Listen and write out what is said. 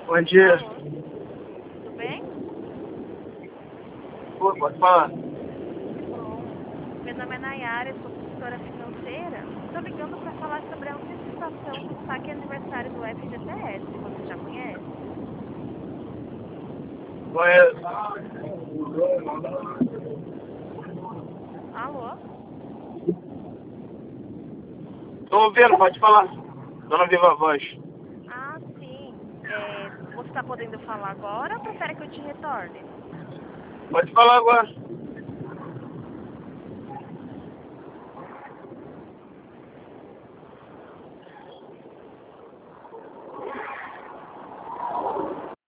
Bom dia. Alô? Tudo bem? Pô, pode falar. Bom, meu nome é Nayara, eu sou consultora financeira. Estou ligando para falar sobre a antecipação do saque aniversário do FGTS. Você já conhece? Conheço. Alô? Tô ouvindo, pode falar. Dona Viva Voz. Ah, sim. Você está podendo falar agora ou prefere que eu te retorne? Pode falar agora.